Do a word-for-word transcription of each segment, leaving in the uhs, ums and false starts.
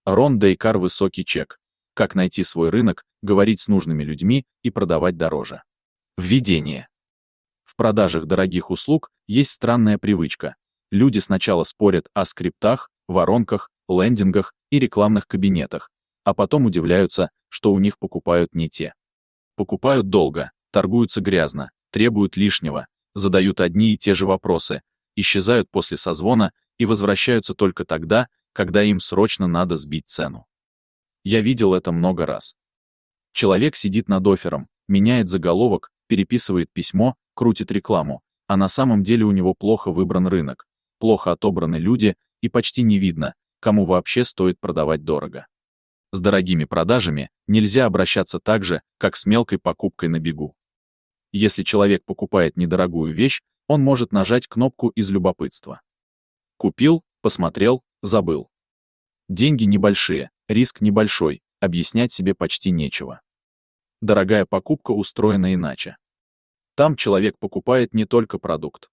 Рон Дейкар «Высокий чек». Как найти свой рынок, говорить с нужными людьми и продавать дороже. Введение. В продажах дорогих услуг есть странная привычка. Люди сначала спорят о скриптах, воронках, лендингах и рекламных кабинетах, а потом удивляются, что у них покупают не те. Покупают долго, торгуются грязно, требуют лишнего, задают одни и те же вопросы, исчезают после созвона и возвращаются только тогда, когда им срочно надо сбить цену. Я видел это много раз. Человек сидит над оффером, меняет заголовок, переписывает письмо, крутит рекламу, а на самом деле у него плохо выбран рынок, плохо отобраны люди и почти не видно, кому вообще стоит продавать дорого. С дорогими продажами нельзя обращаться так же, как с мелкой покупкой на бегу. Если человек покупает недорогую вещь, он может нажать кнопку из любопытства. Купил, посмотрел, забыл. Деньги небольшие, риск небольшой, объяснять себе почти нечего. Дорогая покупка устроена иначе. Там человек покупает не только продукт.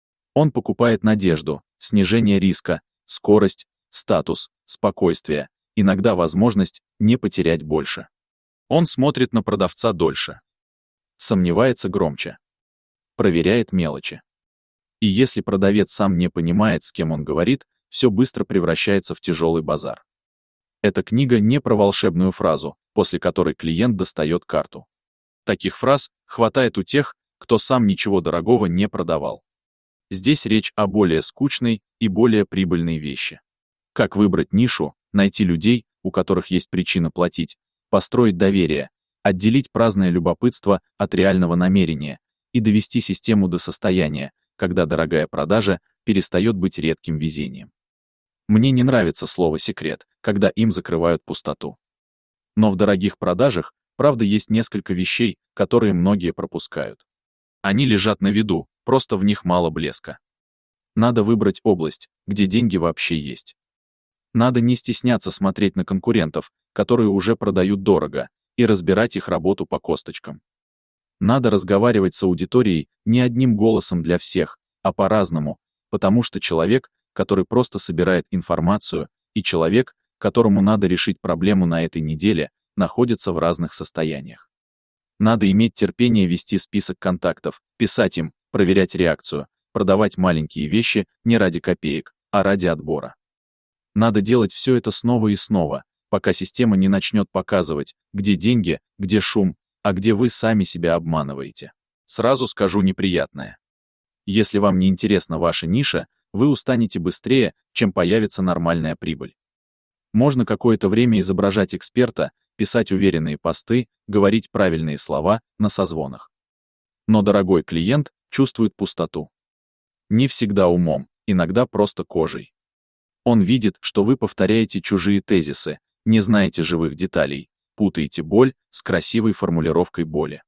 Он покупает надежду, снижение риска, скорость, статус, спокойствие, иногда возможность не потерять больше. Он смотрит на продавца дольше. Сомневается громче. Проверяет мелочи. И если продавец сам не понимает, с кем он говорит, все быстро превращается в тяжелый базар. Эта книга не про волшебную фразу, после которой клиент достает карту. Таких фраз хватает у тех, кто сам ничего дорогого не продавал. Здесь речь о более скучной и более прибыльной вещи. Как выбрать нишу, найти людей, у которых есть причина платить, построить доверие, отделить праздное любопытство от реального намерения и довести систему до состояния, когда дорогая продажа перестает быть редким везением. Мне не нравится слово «секрет», когда им закрывают пустоту. Но в дорогих продажах, правда, есть несколько вещей, которые многие пропускают. Они лежат на виду, просто в них мало блеска. Надо выбрать область, где деньги вообще есть. Надо не стесняться смотреть на конкурентов, которые уже продают дорого, и разбирать их работу по косточкам. Надо разговаривать с аудиторией не одним голосом для всех, а по-разному, потому что человек, который просто собирает информацию, и человек, которому надо решить проблему на этой неделе, находятся в разных состояниях. Надо иметь терпение вести список контактов, писать им, проверять реакцию, продавать маленькие вещи не ради копеек, а ради отбора. Надо делать все это снова и снова, пока система не начнет показывать, где деньги, где шум, а где вы сами себя обманываете. Сразу скажу неприятное. Если вам не интересна ваша ниша, вы устанете быстрее, чем появится нормальная прибыль. Можно какое-то время изображать эксперта, писать уверенные посты, говорить правильные слова на созвонах. Но дорогой клиент чувствует пустоту. Не всегда умом, иногда просто кожей. Он видит, что вы повторяете чужие тезисы, не знаете живых деталей, путаете боль с красивой формулировкой боли.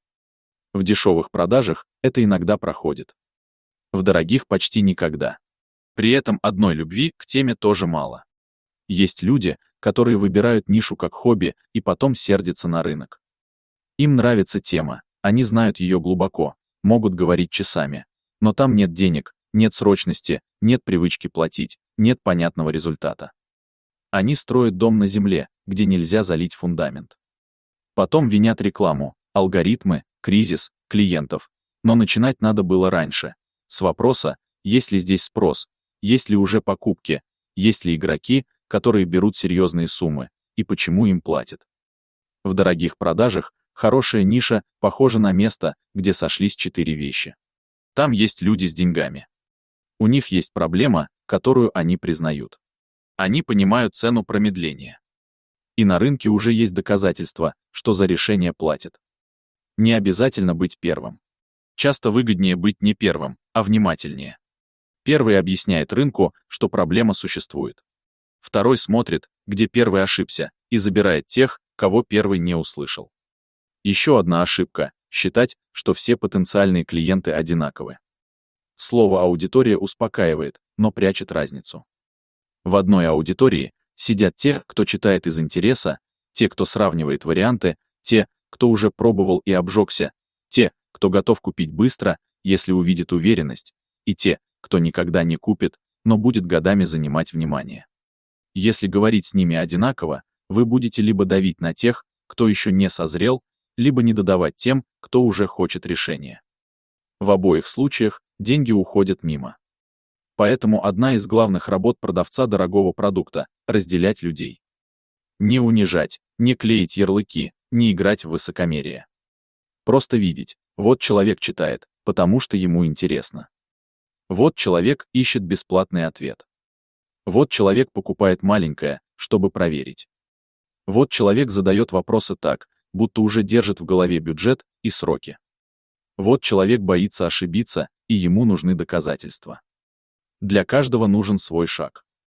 В дешевых продажах это иногда проходит. В дорогих почти никогда. При этом одной любви к теме тоже мало. Есть люди, которые выбирают нишу как хобби и потом сердятся на рынок. Им нравится тема, они знают ее глубоко, могут говорить часами, но там нет денег, нет срочности, нет привычки платить, нет понятного результата. Они строят дом на земле, где нельзя залить фундамент. Потом винят рекламу, алгоритмы, кризис, клиентов. Но начинать надо было раньше. С вопроса, есть ли здесь спрос, есть ли уже покупки, есть ли игроки, которые берут серьезные суммы, и почему им платят. В дорогих продажах хорошая ниша похожа на место, где сошлись четыре вещи. Там есть люди с деньгами. У них есть проблема, которую они признают. Они понимают цену промедления. И на рынке уже есть доказательства, что за решение платят. Не обязательно быть первым. Часто выгоднее быть не первым, а внимательнее. Первый объясняет рынку, что проблема существует. Второй смотрит, где первый ошибся, и забирает тех, кого первый не услышал. Еще одна ошибка – считать, что все потенциальные клиенты одинаковы. Слово «аудитория» успокаивает, но прячет разницу. В одной аудитории сидят те, кто читает из интереса, те, кто сравнивает варианты, те, кто уже пробовал и обжегся, те, кто готов купить быстро, если увидит уверенность, и те, кто никогда не купит, но будет годами занимать внимание. Если говорить с ними одинаково, вы будете либо давить на тех, кто еще не созрел, либо не додавать тем, кто уже хочет решения. В обоих случаях деньги уходят мимо. Поэтому одна из главных работ продавца дорогого продукта – разделять людей. Не унижать, не клеить ярлыки, не играть в высокомерие. Просто видеть, вот человек читает, потому что ему интересно. Вот человек ищет бесплатный ответ. Вот человек покупает маленькое, чтобы проверить. Вот человек задает вопросы так, будто уже держит в голове бюджет и сроки. Вот человек боится ошибиться, и ему нужны доказательства. Для каждого нужен свой шаг.